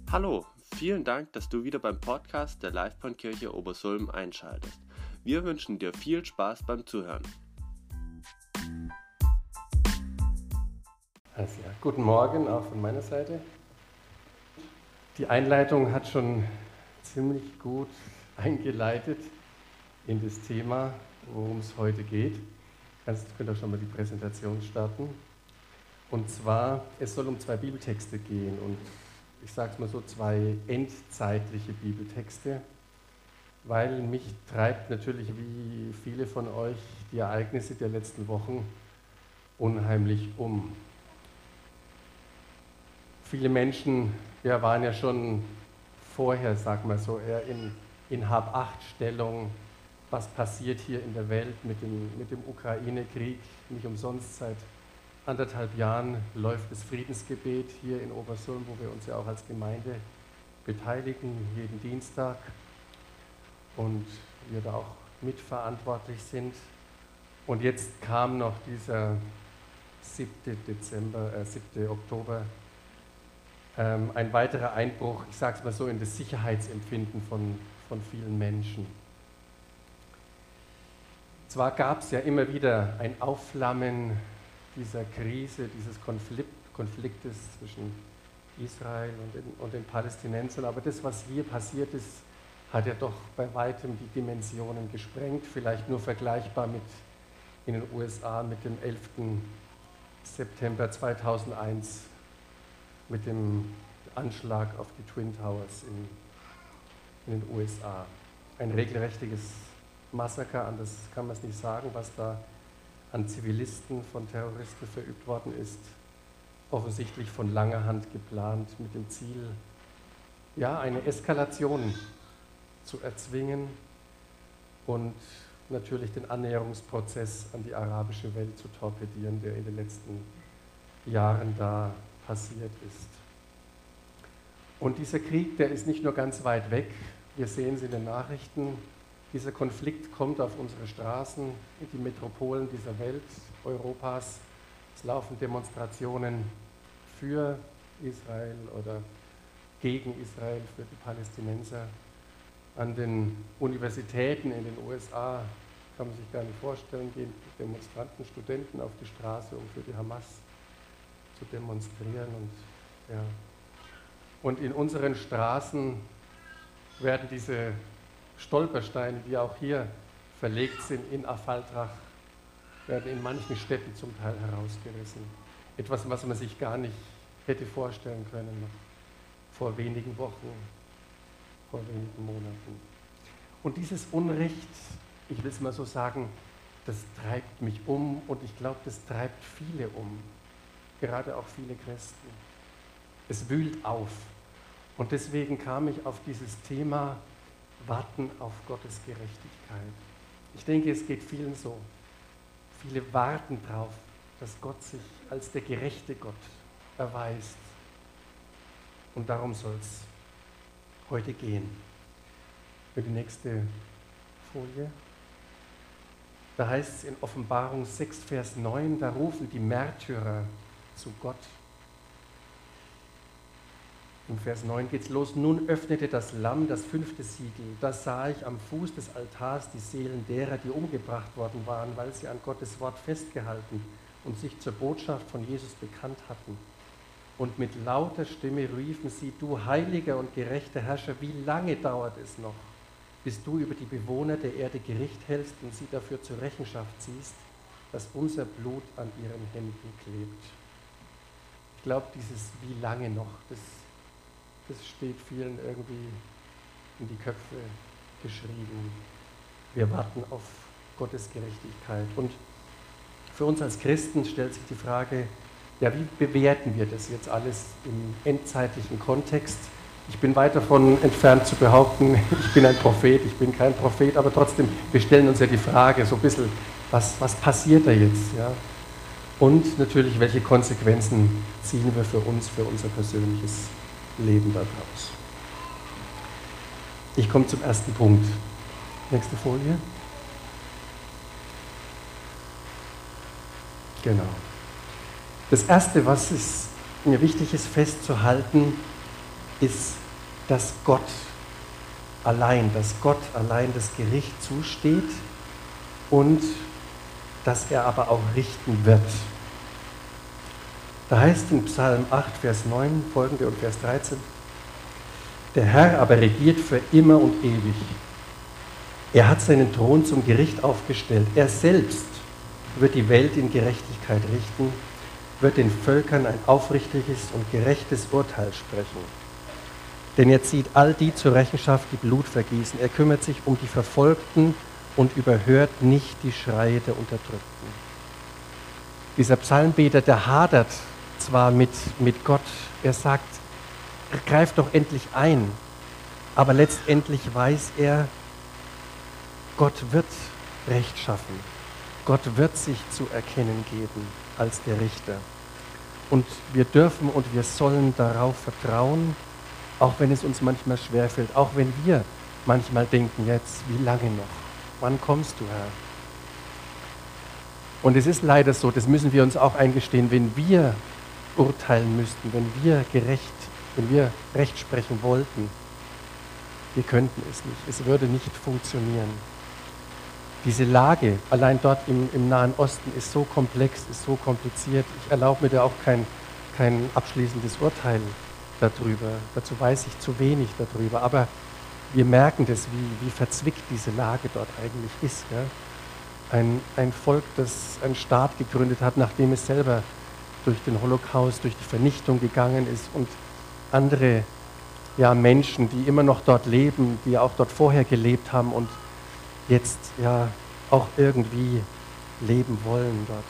Hallo, vielen Dank, dass du wieder beim Podcast der Livebahnkirche Obersulm einschaltest. Wir wünschen dir viel Spaß beim Zuhören. Also ja, guten Morgen auch von meiner Seite. Die Einleitung hat schon ziemlich gut eingeleitet in das Thema, worum es heute geht. Könnt ihr schon mal die Präsentation starten. Und zwar, es soll um 2 Bibeltexte gehen und ich sage es mal so, 2 endzeitliche Bibeltexte, weil mich treibt natürlich wie viele von euch die Ereignisse der letzten Wochen unheimlich um. Viele Menschen waren ja schon vorher, sag mal so, eher in Hab-Acht-Stellung, was passiert hier in der Welt mit dem Ukraine-Krieg. Nicht umsonst seit 1,5 Jahren läuft das Friedensgebet hier in Obersulm, wo wir uns ja auch als Gemeinde beteiligen, jeden Dienstag und wir da auch mitverantwortlich sind. Und jetzt kam noch dieser 7. Oktober, ein weiterer Einbruch, ich sage es mal so, in das Sicherheitsempfinden von vielen Menschen. Zwar gab es ja immer wieder ein Aufflammen dieser Krise, dieses Konfliktes zwischen Israel und den Palästinensern, aber das, was hier passiert ist, hat ja doch bei weitem die Dimensionen gesprengt, vielleicht nur vergleichbar mit in den USA mit dem 11. September 2001, mit dem Anschlag auf die Twin Towers in den USA. Ein regelrechtiges Massaker, anders kann man es nicht sagen, was da an Zivilisten von Terroristen verübt worden ist, offensichtlich von langer Hand geplant, mit dem Ziel, eine Eskalation zu erzwingen und natürlich den Annäherungsprozess an die arabische Welt zu torpedieren, der in den letzten Jahren da passiert ist. Und dieser Krieg, der ist nicht nur ganz weit weg, wir sehen es in den Nachrichten, dieser Konflikt kommt auf unsere Straßen, in die Metropolen dieser Welt, Europas. Es laufen Demonstrationen für Israel oder gegen Israel, für die Palästinenser. An den Universitäten in den USA, kann man sich gar nicht vorstellen, gehen Demonstranten, Studenten auf die Straße, um für die Hamas zu demonstrieren. Und in unseren Straßen werden diese Stolpersteine, die auch hier verlegt sind in Affaltrach, werden in manchen Städten zum Teil herausgerissen. Etwas, was man sich gar nicht hätte vorstellen können noch vor wenigen Wochen, vor wenigen Monaten. Und dieses Unrecht, ich will es mal so sagen, das treibt mich um und ich glaube, das treibt viele um, gerade auch viele Christen. Es wühlt auf. Und deswegen kam ich auf dieses Thema Warten auf Gottes Gerechtigkeit. Ich denke, es geht vielen so. Viele warten darauf, dass Gott sich als der gerechte Gott erweist. Und darum soll es heute gehen. Für die nächste Folie. Da heißt es in Offenbarung 6, Vers 9, da rufen die Märtyrer zu Gott. Im Vers 9 geht es los. Nun öffnete das Lamm das 5. Siegel. Da sah ich am Fuß des Altars die Seelen derer, die umgebracht worden waren, weil sie an Gottes Wort festgehalten und sich zur Botschaft von Jesus bekannt hatten. Und mit lauter Stimme riefen sie, du heiliger und gerechter Herrscher, wie lange dauert es noch, bis du über die Bewohner der Erde Gericht hältst und sie dafür zur Rechenschaft ziehst, dass unser Blut an ihren Händen klebt. Ich glaube, dieses wie lange noch, das steht vielen irgendwie in die Köpfe geschrieben. Wir warten auf Gottes Gerechtigkeit. Und für uns als Christen stellt sich die Frage, wie bewerten wir das jetzt alles im endzeitlichen Kontext? Ich bin weit davon entfernt zu behaupten, ich bin ein Prophet, ich bin kein Prophet, aber trotzdem, wir stellen uns ja die Frage so ein bisschen, was passiert da jetzt? Ja? Und natürlich, welche Konsequenzen ziehen wir für uns, für unser persönliches Leben daraus. Ich komme zum ersten Punkt. Nächste Folie. Genau. Das Erste, was mir wichtig ist festzuhalten, ist, dass Gott allein das Gericht zusteht und dass er aber auch richten wird. Da heißt in Psalm 8, Vers 9 folgende und Vers 13, der Herr aber regiert für immer und ewig. Er hat seinen Thron zum Gericht aufgestellt. Er selbst wird die Welt in Gerechtigkeit richten, wird den Völkern ein aufrichtiges und gerechtes Urteil sprechen. Denn er zieht all die zur Rechenschaft, die Blut vergießen. Er kümmert sich um die Verfolgten und überhört nicht die Schreie der Unterdrückten. Dieser Psalmbeter, der hadert zwar mit Gott, er sagt, greif doch endlich ein, aber letztendlich weiß er, Gott wird Recht schaffen. Gott wird sich zu erkennen geben als der Richter. Und wir dürfen und wir sollen darauf vertrauen, auch wenn es uns manchmal schwerfällt, auch wenn wir manchmal denken, jetzt, wie lange noch? Wann kommst du, Herr? Und es ist leider so, das müssen wir uns auch eingestehen, wenn wir urteilen müssten, wenn wir Recht sprechen wollten, wir könnten es nicht. Es würde nicht funktionieren. Diese Lage, allein dort im Nahen Osten, ist so komplex, ist so kompliziert. Ich erlaube mir da auch kein abschließendes Urteil darüber. Dazu weiß ich zu wenig darüber. Aber wir merken das, wie verzwickt diese Lage dort eigentlich ist. Ja? Ein Volk, das einen Staat gegründet hat, nachdem es selber durch den Holocaust, durch die Vernichtung gegangen ist und andere Menschen, die immer noch dort leben, die auch dort vorher gelebt haben und jetzt auch irgendwie leben wollen dort.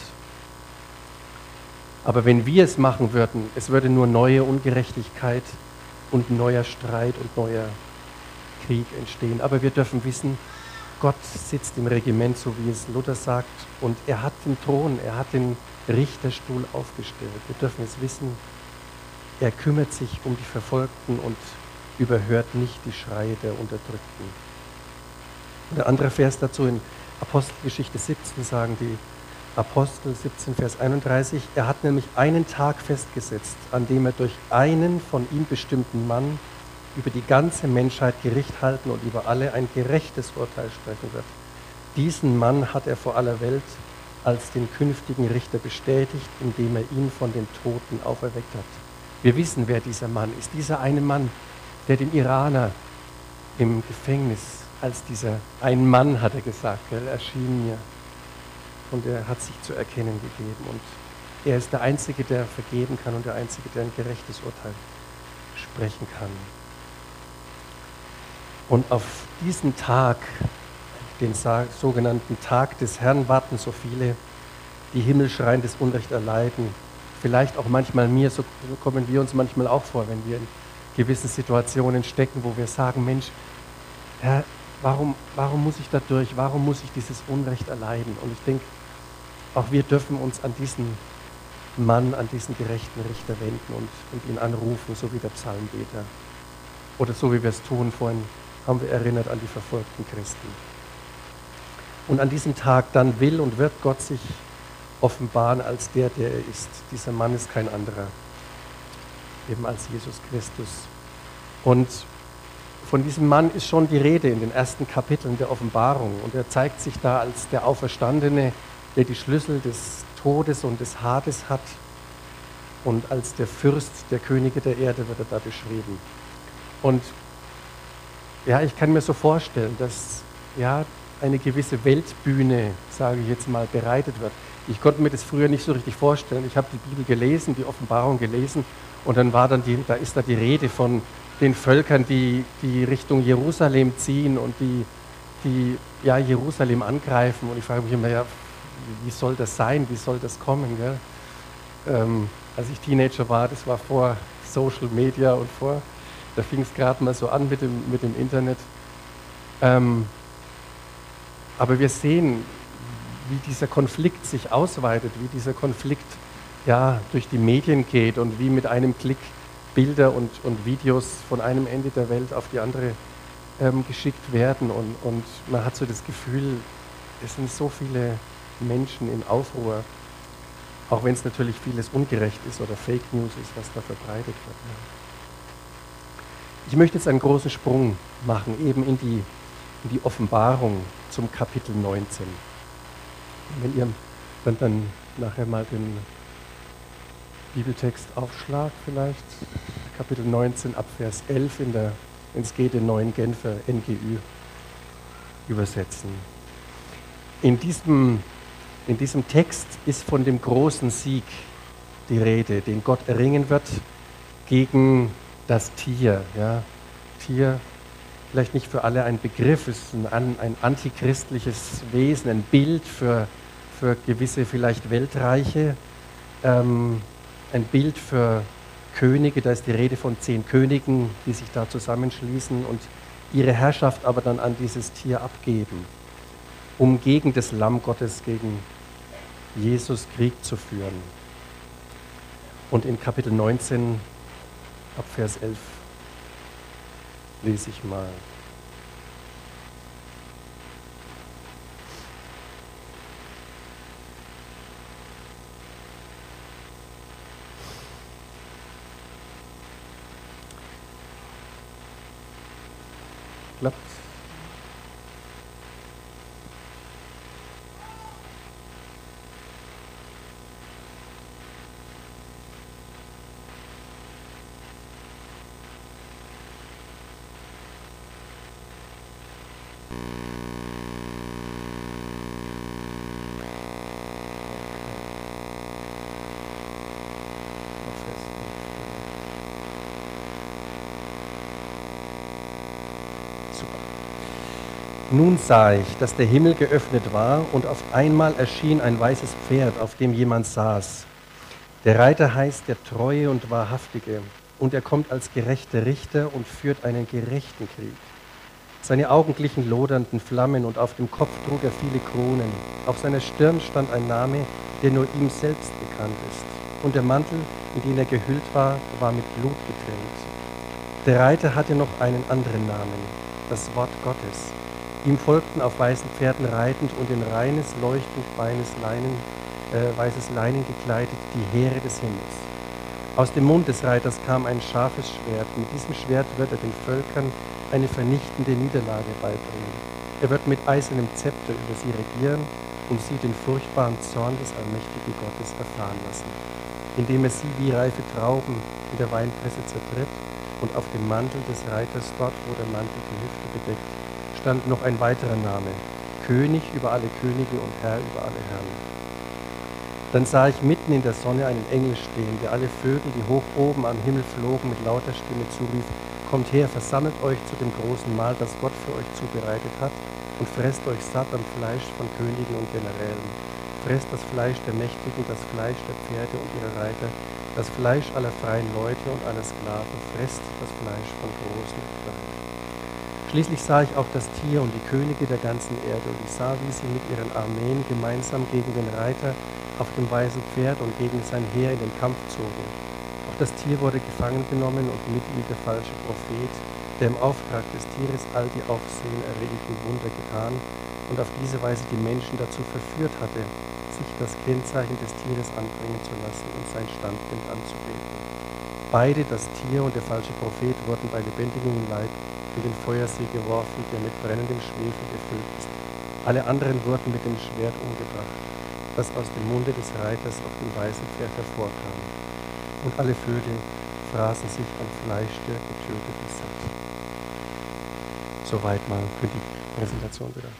Aber wenn wir es machen würden, es würde nur neue Ungerechtigkeit und neuer Streit und neuer Krieg entstehen. Aber wir dürfen wissen, Gott sitzt im Regiment, so wie es Luther sagt, und er hat den Thron, er hat den Richterstuhl aufgestellt. Wir dürfen es wissen, er kümmert sich um die Verfolgten und überhört nicht die Schreie der Unterdrückten. Und ein anderer Vers dazu in Apostelgeschichte 17 sagen die Apostel 17, Vers 31, er hat nämlich einen Tag festgesetzt, an dem er durch einen von ihm bestimmten Mann über die ganze Menschheit Gericht halten und über alle ein gerechtes Urteil sprechen wird. Diesen Mann hat er vor aller Welt als den künftigen Richter bestätigt, indem er ihn von den Toten auferweckt hat. Wir wissen, wer dieser Mann ist. Dieser eine Mann, der den Iraner im Gefängnis als dieser ein Mann, hat er gesagt, erschien mir. Und er hat sich zu erkennen gegeben. Und er ist der Einzige, der vergeben kann und der Einzige, der ein gerechtes Urteil sprechen kann. Und auf diesen Tag, den sogenannten Tag des Herrn, warten so viele, die himmelschreiendes Unrecht erleiden. Vielleicht auch manchmal so kommen wir uns manchmal auch vor, wenn wir in gewissen Situationen stecken, wo wir sagen, Mensch, Herr, warum muss ich da durch? Warum muss ich dieses Unrecht erleiden? Und ich denke, auch wir dürfen uns an diesen Mann, an diesen gerechten Richter wenden und ihn anrufen, so wie der Psalmbeter. Oder so wie wir es tun, vorhin haben wir erinnert an die verfolgten Christen. Und an diesem Tag dann will und wird Gott sich offenbaren als der er ist. Dieser Mann ist kein anderer, eben als Jesus Christus. Und von diesem Mann ist schon die Rede in den ersten Kapiteln der Offenbarung. Und er zeigt sich da als der Auferstandene, der die Schlüssel des Todes und des Hades hat. Und als der Fürst der Könige der Erde wird er da beschrieben. Und ich kann mir so vorstellen, dass eine gewisse Weltbühne, sage ich jetzt mal, bereitet wird. Ich konnte mir das früher nicht so richtig vorstellen. Ich habe die Bibel gelesen, die Offenbarung gelesen und dann da ist da die Rede von den Völkern, die Richtung Jerusalem ziehen und die Jerusalem angreifen. Und ich frage mich immer, wie soll das sein? Wie soll das kommen? Gell? Als ich Teenager war, das war vor Social Media und da fing es gerade mal so an mit dem Internet. Aber wir sehen, wie dieser Konflikt sich ausweitet, wie dieser Konflikt durch die Medien geht und wie mit einem Klick Bilder und Videos von einem Ende der Welt auf die andere geschickt werden. Und man hat so das Gefühl, es sind so viele Menschen in Aufruhr, auch wenn es natürlich vieles ungerecht ist oder Fake News ist, was da verbreitet wird. Ich möchte jetzt einen großen Sprung machen, eben in die Offenbarung zum Kapitel 19. Wenn ihr dann nachher mal den Bibeltext aufschlagt vielleicht, Kapitel 19 ab Vers 11 ins G den neuen Genfer NGÜ übersetzen. In diesem Text ist von dem großen Sieg die Rede, den Gott erringen wird gegen das Tier. Ja. Tier, vielleicht nicht für alle ein Begriff, ist ein antichristliches Wesen, ein Bild für gewisse vielleicht Weltreiche, ein Bild für Könige, da ist die Rede von 10 Königen, die sich da zusammenschließen und ihre Herrschaft aber dann an dieses Tier abgeben, um gegen das Lamm Gottes, gegen Jesus Krieg zu führen. Und in Kapitel 19 ab Vers 11 lese ich mal. Klappt. Nun sah ich, dass der Himmel geöffnet war und auf einmal erschien ein weißes Pferd, auf dem jemand saß. Der Reiter heißt der Treue und Wahrhaftige und er kommt als gerechter Richter und führt einen gerechten Krieg. Seine Augen glichen lodernden Flammen und auf dem Kopf trug er viele Kronen. Auf seiner Stirn stand ein Name, der nur ihm selbst bekannt ist. Und der Mantel, in den er gehüllt war, war mit Blut getränkt. Der Reiter hatte noch einen anderen Namen, das Wort Gottes. Ihm folgten auf weißen Pferden reitend und in reines, leuchtend weißes Leinen gekleidet die Heere des Himmels. Aus dem Mund des Reiters kam ein scharfes Schwert. Mit diesem Schwert wird er den Völkern eine vernichtende Niederlage beibringen. Er wird mit eisernem Zepter über sie regieren und sie den furchtbaren Zorn des allmächtigen Gottes erfahren lassen, indem er sie wie reife Trauben in der Weinpresse zertritt. Und auf dem Mantel des Reiters, dort wo der Mantel die Hüfte bedeckt, stand noch ein weiterer Name, König über alle Könige und Herr über alle Herren. Dann sah ich mitten in der Sonne einen Engel stehen, der alle Vögel, die hoch oben am Himmel flogen, mit lauter Stimme zurief, kommt her, versammelt euch zu dem großen Mahl, das Gott für euch zubereitet hat, und fresst euch satt am Fleisch von Königen und Generälen. Fresst das Fleisch der Mächtigen, das Fleisch der Pferde und ihrer Reiter, das Fleisch aller freien Leute und aller Sklaven, fresst das Fleisch von Großen und Kleinen. Schließlich sah ich auch das Tier und die Könige der ganzen Erde, und ich sah, wie sie mit ihren Armeen gemeinsam gegen den Reiter auf dem weißen Pferd und gegen sein Heer in den Kampf zogen. Auch das Tier wurde gefangen genommen und mit ihm der falsche Prophet, der im Auftrag des Tieres all die aufsehenerregenden Wunder getan und auf diese Weise die Menschen dazu verführt hatte, sich das Kennzeichen des Tieres anbringen zu lassen und sein Standbild anzubeten. Beide, das Tier und der falsche Prophet, wurden bei lebendigem Leib in den Feuersee geworfen, der mit brennendem Schwefel gefüllt ist. Alle anderen wurden mit dem Schwert umgebracht, das aus dem Munde des Reiters auf dem weißen Pferd hervorkam. Und alle Vögel fraßen sich am Fleisch der Getöteten satt. Soweit mal für die Präsentation wieder.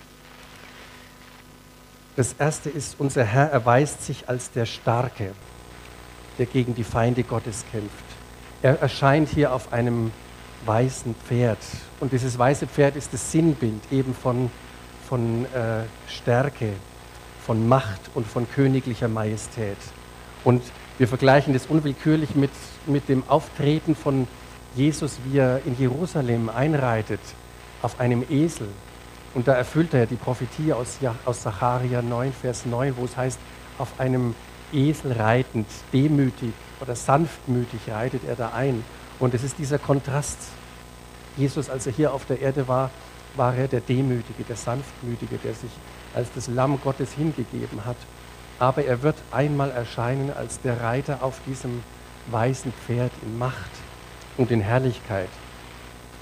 Das erste ist, unser Herr erweist sich als der Starke, der gegen die Feinde Gottes kämpft. Er erscheint hier auf einem weißen Pferd. Und dieses weiße Pferd ist das Sinnbild eben von Stärke, von Macht und von königlicher Majestät. Und wir vergleichen das unwillkürlich mit dem Auftreten von Jesus, wie er in Jerusalem einreitet auf einem Esel. Und da erfüllt er die Prophetie aus Sacharja 9, Vers 9, wo es heißt, auf einem Esel reitend, demütig oder sanftmütig reitet er da ein. Und es ist dieser Kontrast. Jesus, als er hier auf der Erde war, war er der Demütige, der Sanftmütige, der sich als das Lamm Gottes hingegeben hat. Aber er wird einmal erscheinen als der Reiter auf diesem weißen Pferd in Macht und in Herrlichkeit.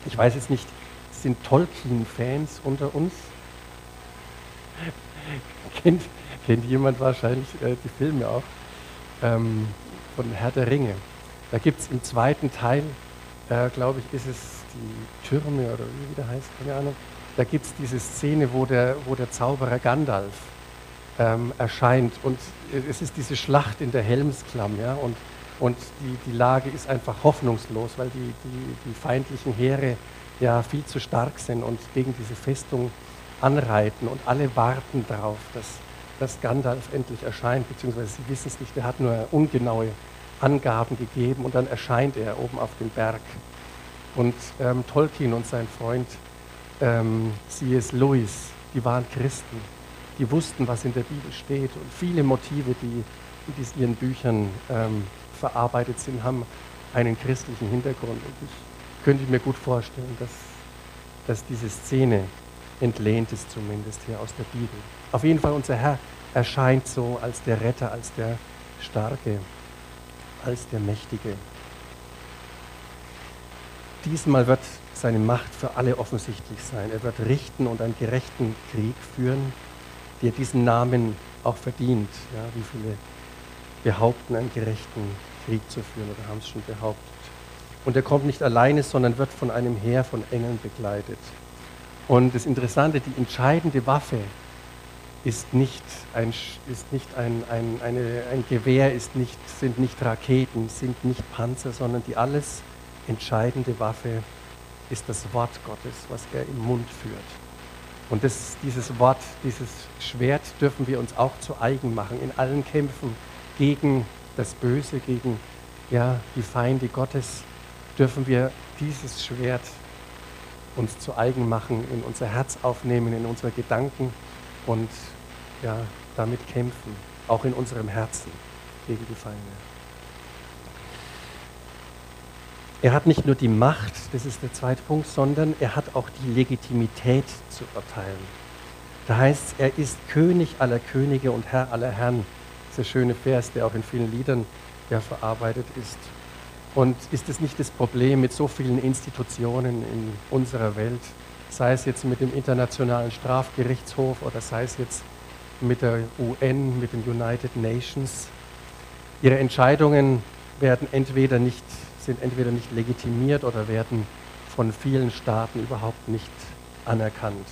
Ich weiß jetzt nicht, sind Tolkien-Fans unter uns? kennt jemand wahrscheinlich die Filme auch von Herr der Ringe. Da gibt es im zweiten Teil, glaube ich, ist es die Türme oder wie der heißt, keine Ahnung. Da gibt es diese Szene, wo der Zauberer Gandalf erscheint und es ist diese Schlacht in der Helmsklamm, ja, und die Lage ist einfach hoffnungslos, weil die feindlichen Heere ja viel zu stark sind und gegen diese Festung anreiten und alle warten darauf, dass Gandalf endlich erscheint, beziehungsweise sie wissen es nicht, er hat nur ungenaue Angaben gegeben und dann erscheint er oben auf dem Berg. Und Tolkien und sein Freund C.S. Lewis, die waren Christen, die wussten, was in der Bibel steht und viele Motive, die in ihren Büchern verarbeitet sind, haben einen christlichen Hintergrund. Und ich könnte mir gut vorstellen, dass diese Szene entlehnt ist zumindest hier aus der Bibel. Auf jeden Fall, unser Herr erscheint so als der Retter, als der Starke, als der Mächtige. Diesmal wird seine Macht für alle offensichtlich sein. Er wird richten und einen gerechten Krieg führen, der diesen Namen auch verdient. Ja, wie viele behaupten, einen gerechten Krieg zu führen oder haben es schon behauptet. Und er kommt nicht alleine, sondern wird von einem Heer von Engeln begleitet. Und das Interessante, die entscheidende Waffe ist nicht ein Gewehr, sind nicht Raketen, sind nicht Panzer, sondern die alles entscheidende Waffe ist das Wort Gottes, was er im Mund führt. Und dieses Wort, dieses Schwert dürfen wir uns auch zu eigen machen in allen Kämpfen gegen das Böse, gegen die Feinde Gottes, dürfen wir dieses Schwert uns zu eigen machen, in unser Herz aufnehmen, in unsere Gedanken und damit kämpfen, auch in unserem Herzen gegen die Feinde. Er hat nicht nur die Macht, das ist der zweite Punkt, sondern er hat auch die Legitimität zu urteilen. Da heißt es, er ist König aller Könige und Herr aller Herren. Das ist der schöne Vers, der auch in vielen Liedern verarbeitet ist. Und ist es nicht das Problem mit so vielen Institutionen in unserer Welt, sei es jetzt mit dem Internationalen Strafgerichtshof oder sei es jetzt mit der UN, mit den United Nations? Ihre Entscheidungen sind entweder nicht legitimiert oder werden von vielen Staaten überhaupt nicht anerkannt.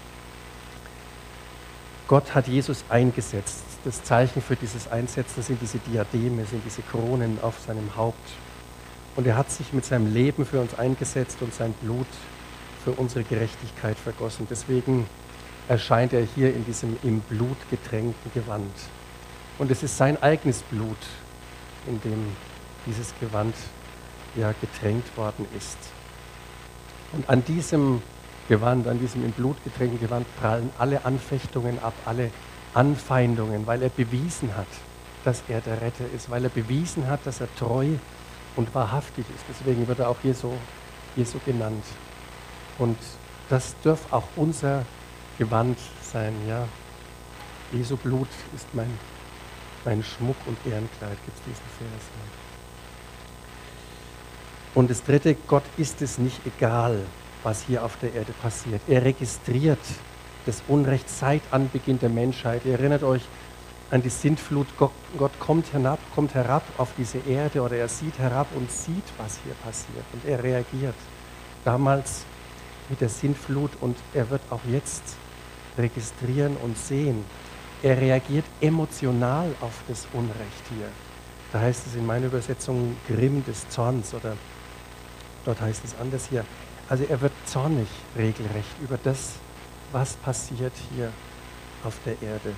Gott hat Jesus eingesetzt. Das Zeichen für dieses Einsetzen sind diese Diademe, sind diese Kronen auf seinem Haupt. Und er hat sich mit seinem Leben für uns eingesetzt und sein Blut für unsere Gerechtigkeit vergossen. Deswegen erscheint er hier in diesem im Blut getränkten Gewand. Und es ist sein eigenes Blut, in dem dieses Gewand getränkt worden ist. Und an diesem Gewand, an diesem im Blut getränkten Gewand prallen alle Anfechtungen ab, alle Anfeindungen, weil er bewiesen hat, dass er der Retter ist, weil er bewiesen hat, dass er treu und wahrhaftig ist. Deswegen wird er auch hier so genannt. Und das dürfte auch unser Gewand sein. Ja. Jesu Blut ist mein Schmuck und Ehrenkleid, gibt es diesen Vers. Und das dritte, Gott ist es nicht egal, was hier auf der Erde passiert. Er registriert das Unrecht seit Anbeginn der Menschheit. Ihr erinnert euch an die Sintflut. Gott kommt herab auf diese Erde oder er sieht herab und sieht, was hier passiert. Und er reagiert. Damals mit der Sintflut und er wird auch jetzt registrieren und sehen. Er reagiert emotional auf das Unrecht hier. Da heißt es in meiner Übersetzung Grimm des Zorns oder dort heißt es anders hier. Also er wird zornig regelrecht über das, was passiert hier auf der Erde.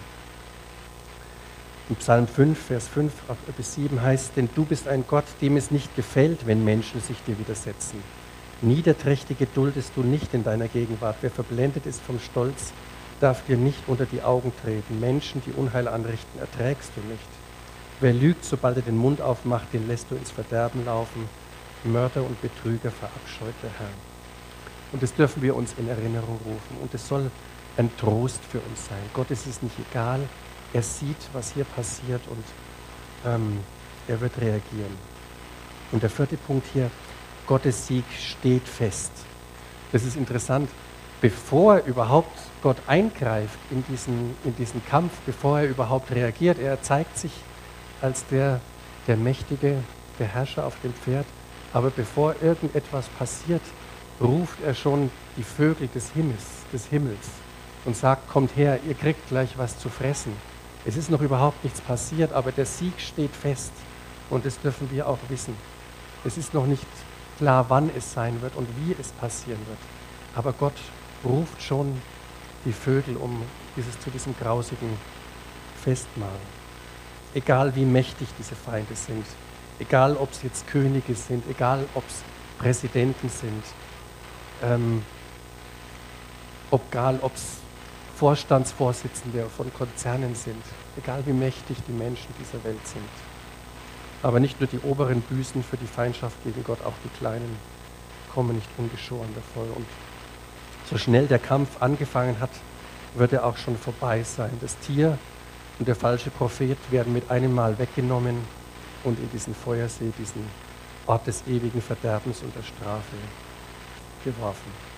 In Psalm 5, Vers 5 bis 7 heißt, denn du bist ein Gott, dem es nicht gefällt, wenn Menschen sich dir widersetzen. Niederträchtige duldest du nicht in deiner Gegenwart. Wer verblendet ist vom Stolz, darf dir nicht unter die Augen treten. Menschen, die Unheil anrichten, erträgst du nicht. Wer lügt, sobald er den Mund aufmacht, den lässt du ins Verderben laufen. Mörder und Betrüger verabscheut der Herr. Und das dürfen wir uns in Erinnerung rufen. Und es soll ein Trost für uns sein. Gott ist es nicht egal. Er sieht, was hier passiert und er wird reagieren. Und der vierte Punkt hier, Gottes Sieg steht fest. Das ist interessant. Bevor überhaupt Gott eingreift in diesen Kampf, bevor er überhaupt reagiert, er zeigt sich als der Mächtige, der Herrscher auf dem Pferd. Aber bevor irgendetwas passiert, ruft er schon die Vögel des Himmels und sagt, kommt her, ihr kriegt gleich was zu fressen. Es ist noch überhaupt nichts passiert, aber der Sieg steht fest und das dürfen wir auch wissen. Es ist noch nicht klar, wann es sein wird und wie es passieren wird. Aber Gott ruft schon die Vögel zu diesem grausigen Festmahl. Egal wie mächtig diese Feinde sind, egal ob es jetzt Könige sind, egal ob es Präsidenten sind, egal ob es Vorstandsvorsitzende von Konzernen sind, egal wie mächtig die Menschen dieser Welt sind. Aber nicht nur die oberen büßen für die Feindschaft gegen Gott, auch die kleinen kommen nicht ungeschoren davon. Und so schnell der Kampf angefangen hat, wird er auch schon vorbei sein. Das Tier und der falsche Prophet werden mit einem Mal weggenommen und in diesen Feuersee, diesen Ort des ewigen Verderbens und der Strafe geworfen.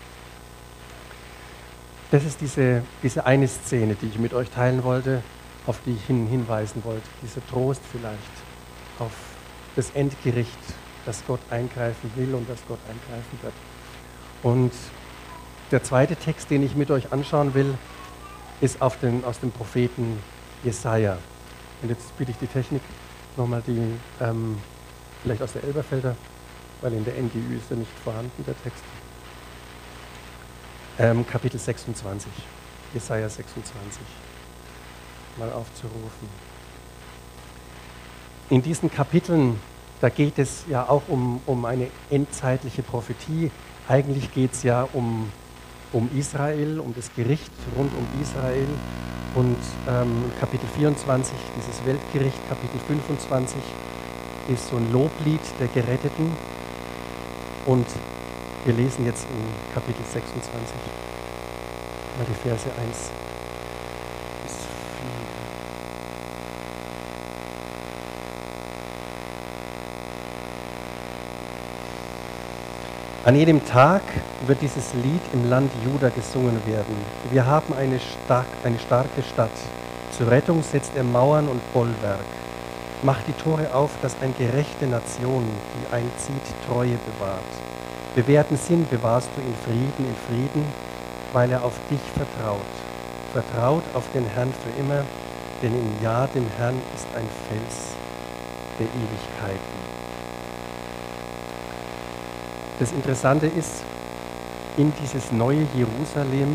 Das ist diese eine Szene, die ich mit euch teilen wollte, auf die ich hinweisen wollte. Dieser Trost vielleicht auf das Endgericht, dass Gott eingreifen will und dass Gott eingreifen wird. Und der zweite Text, den ich mit euch anschauen will, ist aus dem Propheten Jesaja. Und jetzt bitte ich die Technik nochmal, die vielleicht aus der Elberfelder, weil in der NGÜ ist er nicht vorhanden, der Text. Kapitel 26, Jesaja 26, mal aufzurufen. In diesen Kapiteln, da geht es ja auch um eine endzeitliche Prophetie. Eigentlich geht es ja um Israel, um das Gericht rund um Israel. Und Kapitel 24, dieses Weltgericht, Kapitel 25, ist so ein Loblied der Geretteten. Und wir lesen jetzt in Kapitel 26 mal die Verse 1 bis 4. An jedem Tag wird dieses Lied im Land Juda gesungen werden. Wir haben eine starke Stadt. Zur Rettung setzt er Mauern und Bollwerk. Macht die Tore auf, dass eine gerechte Nation, die einzieht, Treue bewahrt. Bewährten Sinn bewahrst du in Frieden, weil er auf dich vertraut. Vertraut auf den Herrn für immer, denn im Ja dem Herrn ist ein Fels der Ewigkeiten. Das Interessante ist, in dieses neue Jerusalem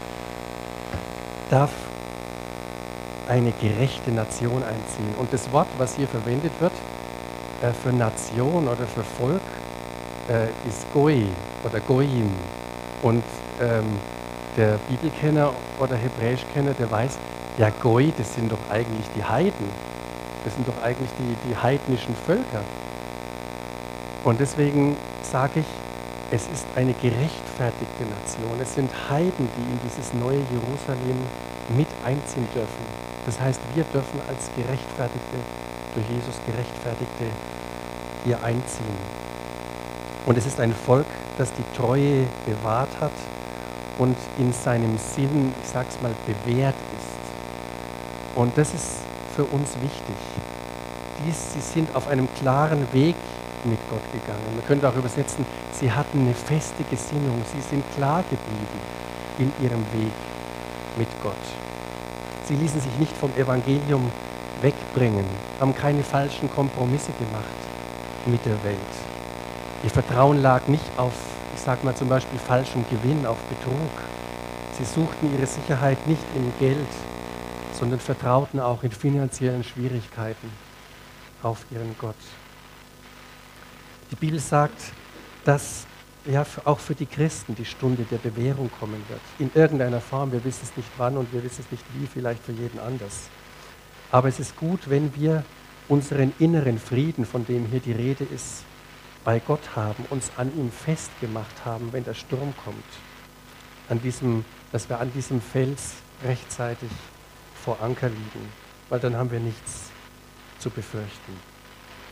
darf eine gerechte Nation einziehen. Und das Wort, was hier verwendet wird, für Nation oder für Volk, ist Goi oder Goyim. Und der Bibelkenner oder Hebräischkenner, der weiß, ja Goi, das sind doch eigentlich die Heiden. Das sind doch eigentlich die heidnischen Völker. Und deswegen sage ich, es ist eine gerechtfertigte Nation. Es sind Heiden, die in dieses neue Jerusalem mit einziehen dürfen. Das heißt, wir dürfen als Gerechtfertigte, durch Jesus Gerechtfertigte, hier einziehen. Und es ist ein Volk, das die Treue bewahrt hat und in seinem Sinn, ich sag's mal, bewährt ist. Und das ist für uns wichtig. Sie sind auf einem klaren Weg mit Gott gegangen. Man könnte auch übersetzen, sie hatten eine feste Gesinnung. Sie sind klar geblieben in ihrem Weg mit Gott. Sie ließen sich nicht vom Evangelium wegbringen, haben keine falschen Kompromisse gemacht mit der Welt. Ihr Vertrauen lag nicht auf, ich sage mal zum Beispiel, falschem Gewinn, auf Betrug. Sie suchten ihre Sicherheit nicht im Geld, sondern vertrauten auch in finanziellen Schwierigkeiten auf ihren Gott. Die Bibel sagt, dass ja auch für die Christen die Stunde der Bewährung kommen wird. In irgendeiner Form, wir wissen es nicht wann und wir wissen es nicht wie, vielleicht für jeden anders. Aber es ist gut, wenn wir unseren inneren Frieden, von dem hier die Rede ist, bei Gott haben, uns an ihm festgemacht haben, wenn der Sturm kommt. Dass wir an diesem Fels rechtzeitig vor Anker liegen, weil dann haben wir nichts zu befürchten.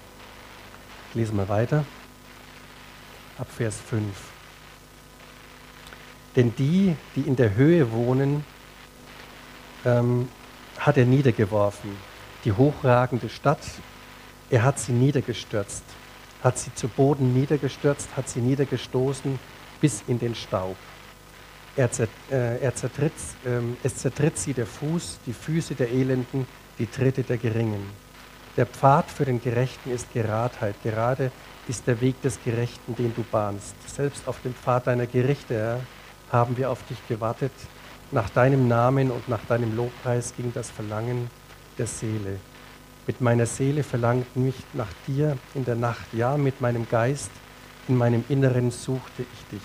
Ich lese mal weiter, ab Vers 5. Denn die in der Höhe wohnen, hat er niedergeworfen. Die hochragende Stadt, er hat sie niedergestürzt, hat sie zu Boden niedergestürzt, hat sie niedergestoßen bis in den Staub. Es zertritt sie der Fuß, die Füße der Elenden, die Tritte der Geringen. Der Pfad für den Gerechten ist Geradheit. Gerade ist der Weg des Gerechten, den du bahnst. Selbst auf dem Pfad deiner Gerichte, Herr, haben wir auf dich gewartet. Nach deinem Namen und nach deinem Lobpreis ging das Verlangen der Seele. Mit meiner Seele verlangt mich nach dir in der Nacht. Ja, mit meinem Geist, in meinem Inneren suchte ich dich.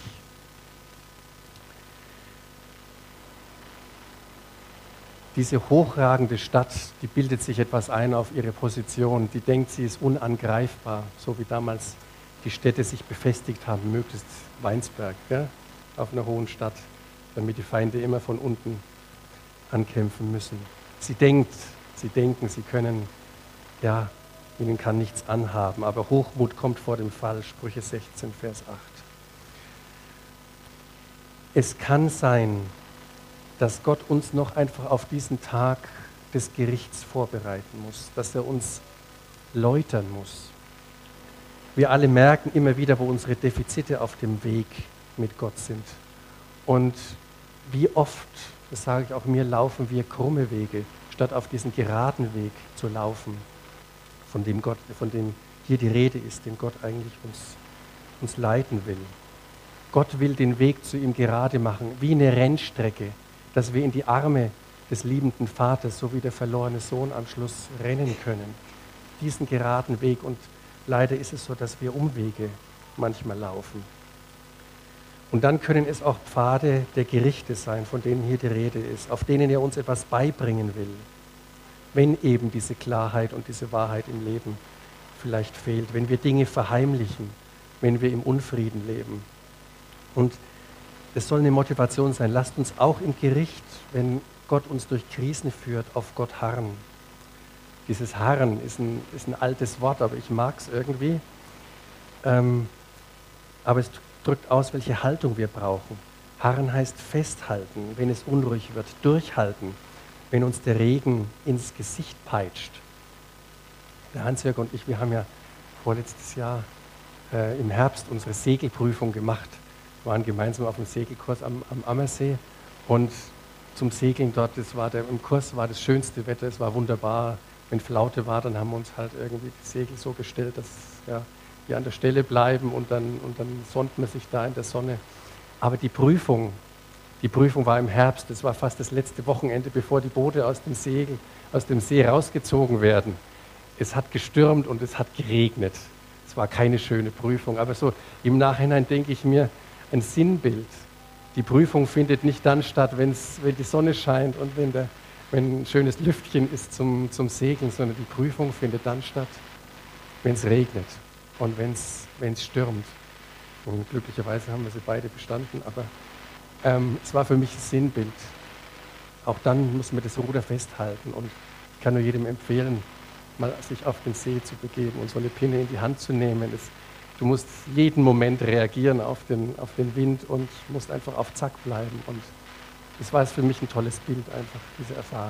Diese hochragende Stadt, die bildet sich etwas ein auf ihre Position. Die denkt, sie ist unangreifbar, so wie damals die Städte sich befestigt haben, möglichst Weinsberg, ja, auf einer hohen Stadt, damit die Feinde immer von unten ankämpfen müssen. Sie denken, sie können, ja, ihnen kann nichts anhaben, aber Hochmut kommt vor dem Fall, Sprüche 16, Vers 8. Es kann sein, dass Gott uns noch einfach auf diesen Tag des Gerichts vorbereiten muss, dass er uns läutern muss. Wir alle merken immer wieder, wo unsere Defizite auf dem Weg mit Gott sind. Und wie oft, das sage ich auch mir, laufen wir krumme Wege, statt auf diesen geraden Weg zu laufen, von dem hier die Rede ist, den Gott eigentlich uns leiten will. Gott will den Weg zu ihm gerade machen, wie eine Rennstrecke, dass wir in die Arme des liebenden Vaters, so wie der verlorene Sohn am Schluss, rennen können. Diesen geraden Weg. Und leider ist es so, dass wir Umwege manchmal laufen. Und dann können es auch Pfade der Gerichte sein, von denen hier die Rede ist, auf denen er uns etwas beibringen will. Wenn eben diese Klarheit und diese Wahrheit im Leben vielleicht fehlt, wenn wir Dinge verheimlichen, wenn wir im Unfrieden leben. Und es soll eine Motivation sein. Lasst uns auch im Gericht, wenn Gott uns durch Krisen führt, auf Gott harren. Dieses Harren ist ein altes Wort, aber ich mag es irgendwie. Aber es drückt aus, welche Haltung wir brauchen. Harren heißt festhalten, wenn es unruhig wird, durchhalten, wenn uns der Regen ins Gesicht peitscht. Der Hans-Jörg und ich, wir haben ja vorletztes Jahr im Herbst unsere Segelprüfung gemacht. Wir waren gemeinsam auf dem Segelkurs am Ammersee und zum Segeln dort, im Kurs war das schönste Wetter, es war wunderbar. Wenn Flaute war, dann haben wir uns halt irgendwie die Segel so gestellt, dass wir an der Stelle bleiben und dann sonnt man sich da in der Sonne. Aber die Prüfung war im Herbst, das war fast das letzte Wochenende, bevor die Boote aus dem See rausgezogen werden. Es hat gestürmt und es hat geregnet. Es war keine schöne Prüfung, aber so im Nachhinein denke ich mir, ein Sinnbild. Die Prüfung findet nicht dann statt, wenn die Sonne scheint und wenn ein schönes Lüftchen ist zum Segeln, sondern die Prüfung findet dann statt, wenn es regnet und wenn es stürmt. Und glücklicherweise haben wir sie beide bestanden, aber es war für mich ein Sinnbild. Auch dann muss man das Ruder festhalten und ich kann nur jedem empfehlen, mal sich auf den See zu begeben und so eine Pinne in die Hand zu nehmen. Du musst jeden Moment reagieren auf den Wind und musst einfach auf Zack bleiben. Und das war für mich ein tolles Bild, einfach diese Erfahrung.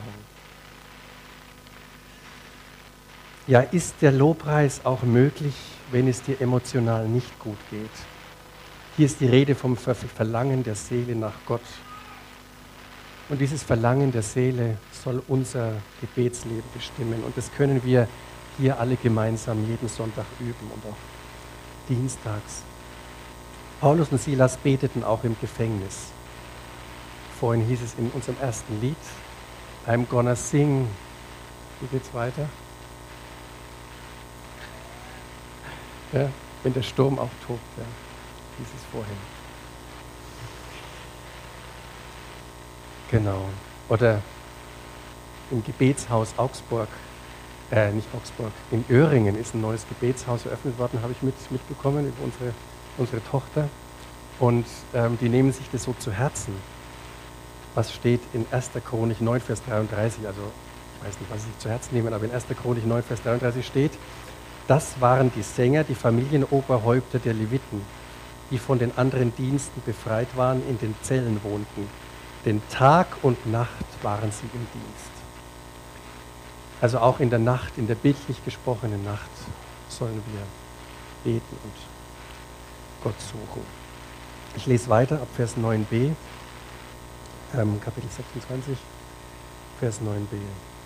Ja, ist der Lobpreis auch möglich, wenn es dir emotional nicht gut geht? Hier ist die Rede vom Verlangen der Seele nach Gott. Und dieses Verlangen der Seele soll unser Gebetsleben bestimmen. Und das können wir hier alle gemeinsam jeden Sonntag üben und auch dienstags. Paulus und Silas beteten auch im Gefängnis. Vorhin hieß es in unserem ersten Lied, I'm gonna sing. Wie geht's weiter? Ja, wenn der Sturm auch tobt, ja, hieß es vorhin. Genau. Oder im Gebetshaus Augsburg, in Öhringen ist ein neues Gebetshaus eröffnet worden, habe ich mitbekommen über unsere Tochter. Und die nehmen sich das so zu Herzen. Was steht in 1. Chronik 9, Vers 33, also ich weiß nicht, was sie sich zu Herzen nehmen, aber in 1. Chronik 9, Vers 33 steht, das waren die Sänger, die Familienoberhäupter der Leviten. die von den anderen Diensten befreit waren, in den Zellen wohnten. Denn Tag und Nacht waren sie im Dienst. Also auch in der Nacht, in der bildlich gesprochenen Nacht, sollen wir beten und Gott suchen. Ich lese weiter ab Vers 9b, Kapitel 26, Vers 9b.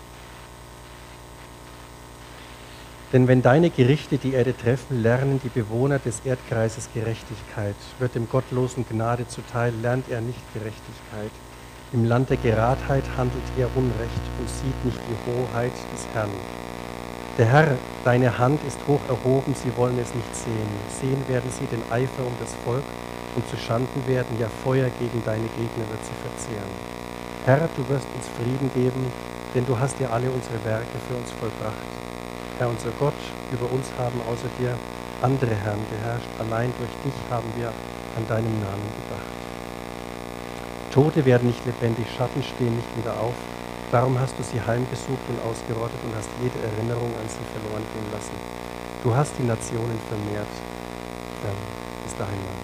Denn wenn deine Gerichte die Erde treffen, lernen die Bewohner des Erdkreises Gerechtigkeit. Wird dem Gottlosen Gnade zuteil, lernt er nicht Gerechtigkeit. Im Land der Geradheit handelt er Unrecht und sieht nicht die Hoheit des Herrn. Der Herr, deine Hand ist hoch erhoben, sie wollen es nicht sehen. Sehen werden sie den Eifer um das Volk und zu Schanden werden, ja Feuer gegen deine Gegner wird sie verzehren. Herr, du wirst uns Frieden geben, denn du hast ja alle unsere Werke für uns vollbracht. Herr, unser Gott, über uns haben außer dir andere Herren geherrscht. Allein durch dich haben wir an deinem Namen gedacht. Tote werden nicht lebendig, Schatten stehen nicht wieder auf. Darum hast du sie heimgesucht und ausgerottet und hast jede Erinnerung an sie verloren gehen lassen. Du hast die Nationen vermehrt. Bis dahin mal.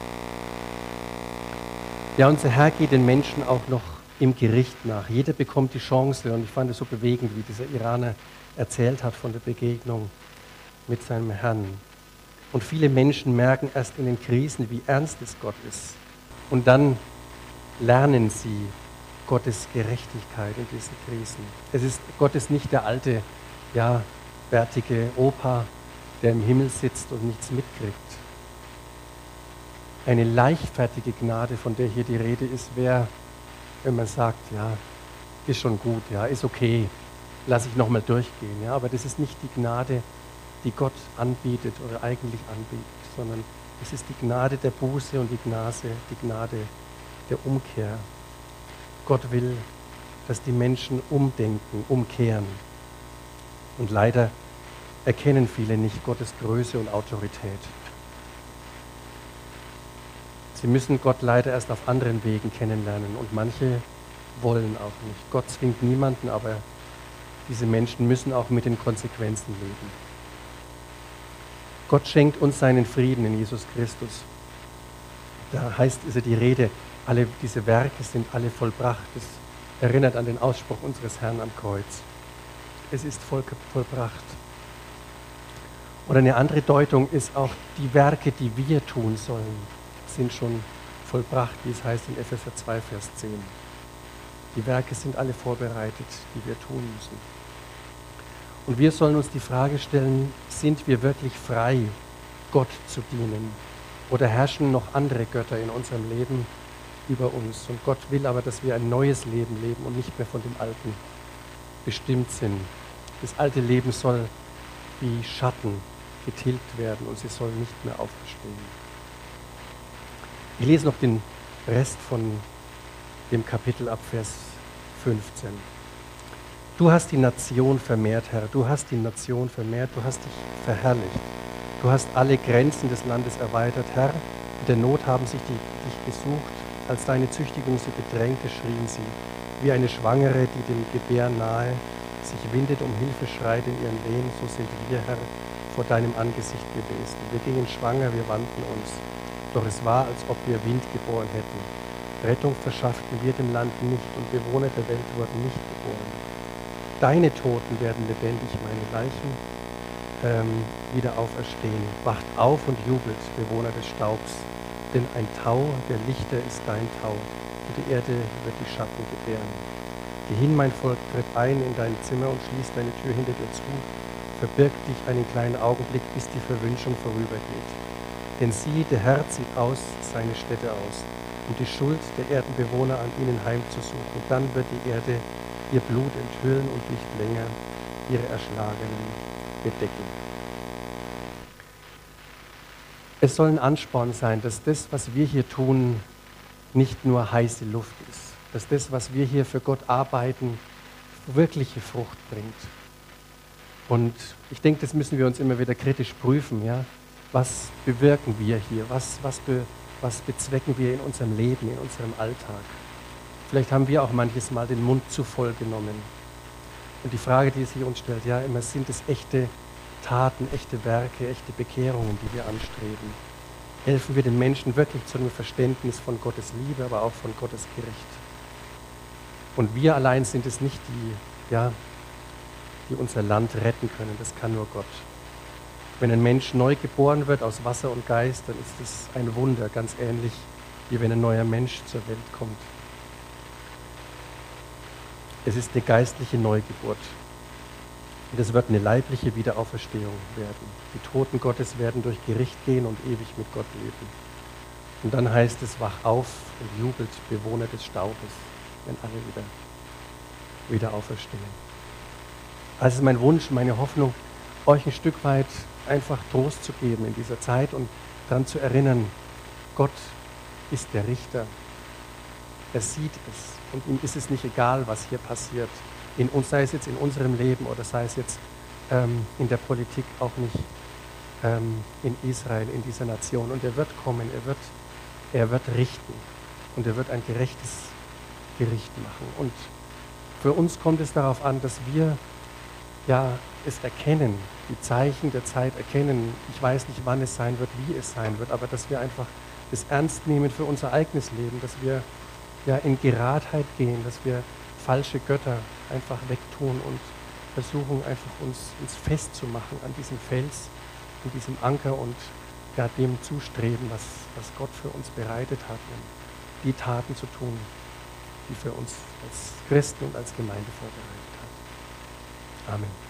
Ja, unser Herr geht den Menschen auch noch im Gericht nach. Jeder bekommt die Chance, und ich fand es so bewegend, wie dieser Iraner erzählt hat von der Begegnung mit seinem Herrn. Und viele Menschen merken erst in den Krisen, wie ernst es Gott ist. Und dann lernen sie Gottes Gerechtigkeit in diesen Krisen. Gott ist nicht der alte, ja, bärtige Opa, der im Himmel sitzt und nichts mitkriegt. Eine leichtfertige Gnade, von der hier die Rede ist, wäre, wenn man sagt, ja, ist schon gut, ja, ist okay, lasse ich nochmal durchgehen. Ja, aber das ist nicht die Gnade, die Gott anbietet oder eigentlich anbietet, sondern es ist die Gnade der Buße und die Gnade der Umkehr. Gott will, dass die Menschen umdenken, umkehren. Und leider erkennen viele nicht Gottes Größe und Autorität. Sie müssen Gott leider erst auf anderen Wegen kennenlernen und manche wollen auch nicht. Gott zwingt niemanden, aber diese Menschen müssen auch mit den Konsequenzen leben. Gott schenkt uns seinen Frieden in Jesus Christus. Da heißt also die Rede, alle diese Werke sind alle vollbracht. Das erinnert an den Ausspruch unseres Herrn am Kreuz. Es ist vollbracht. Oder eine andere Deutung ist auch, die Werke, die wir tun sollen, sind schon vollbracht, wie es heißt in Epheser 2, Vers 10. Die Werke sind alle vorbereitet, die wir tun müssen. Und wir sollen uns die Frage stellen, sind wir wirklich frei, Gott zu dienen? Oder herrschen noch andere Götter in unserem Leben über uns? Und Gott will aber, dass wir ein neues Leben leben und nicht mehr von dem Alten bestimmt sind. Das alte Leben soll wie Schatten getilgt werden und sie soll nicht mehr auferstehen. Ich lese noch den Rest von dem Kapitel ab Vers 15. Du hast die Nation vermehrt, Herr, du hast die Nation vermehrt, du hast dich verherrlicht. Du hast alle Grenzen des Landes erweitert, Herr. In der Not haben sich dich gesucht. Als deine Züchtigung sie bedrängte, schrien sie. Wie eine Schwangere, die dem Gebären nahe sich windet, um Hilfe schreit in ihren Wehen, so sind wir, Herr, vor deinem Angesicht gewesen. Wir gingen schwanger, wir wandten uns. Doch es war, als ob wir Wind geboren hätten. Rettung verschafften wir dem Land nicht und Bewohner der Welt wurden nicht geboren. Deine Toten werden lebendig, meine Leichen wieder auferstehen. Wacht auf und jubelt, Bewohner des Staubs, denn ein Tau der Lichter ist dein Tau, und die Erde wird die Schatten gebären. Geh hin, mein Volk, tritt ein in dein Zimmer und schließ deine Tür hinter dir zu. Verbirg dich einen kleinen Augenblick, bis die Verwünschung vorübergeht. Denn sieh, der Herr zieht seine Städte aus, um die Schuld der Erdenbewohner an ihnen heimzusuchen. Dann wird die Erde ihr Blut enthüllen und nicht länger ihre Erschlagenen bedecken. Es soll ein Ansporn sein, dass das, was wir hier tun, nicht nur heiße Luft ist. Dass das, was wir hier für Gott arbeiten, wirkliche Frucht bringt. Und ich denke, das müssen wir uns immer wieder kritisch prüfen. Ja? Was bewirken wir hier? Was bezwecken wir in unserem Leben, in unserem Alltag? Vielleicht haben wir auch manches Mal den Mund zu voll genommen. Und die Frage, die sich uns stellt, ja, immer sind es echte Taten, echte Werke, echte Bekehrungen, die wir anstreben. helfen wir den Menschen wirklich zu einem Verständnis von Gottes Liebe, aber auch von Gottes Gericht. Und wir allein sind es nicht, die unser Land retten können. Das kann nur Gott. Wenn ein Mensch neu geboren wird aus Wasser und Geist, dann ist es ein Wunder, ganz ähnlich wie wenn ein neuer Mensch zur Welt kommt. Es ist eine geistliche Neugeburt. Und es wird eine leibliche Wiederauferstehung werden. Die Toten Gottes werden durch Gericht gehen und ewig mit Gott leben. Und dann heißt es, wach auf und jubelt, Bewohner des Staubes, wenn alle wieder auferstehen. Also ist mein Wunsch, meine Hoffnung, euch ein Stück weit einfach Trost zu geben in dieser Zeit und daran zu erinnern, Gott ist der Richter. Er sieht es und ihm ist es nicht egal, was hier passiert. In uns, sei es jetzt in unserem Leben oder sei es jetzt in der Politik, auch nicht in Israel, in dieser Nation. Und er wird kommen, er wird richten und er wird ein gerechtes Gericht machen. Und für uns kommt es darauf an, dass wir es erkennen, die Zeichen der Zeit erkennen. Ich weiß nicht, wann es sein wird, wie es sein wird, aber dass wir einfach das ernst nehmen für unser eigenes Leben, dass wir in Geradheit gehen, dass wir falsche Götter einfach wegtun und versuchen einfach uns festzumachen an diesem Fels, an diesem Anker und dem zustreben, was Gott für uns bereitet hat, und die Taten zu tun, die für uns als Christen und als Gemeinde vorbereitet hat. Amen.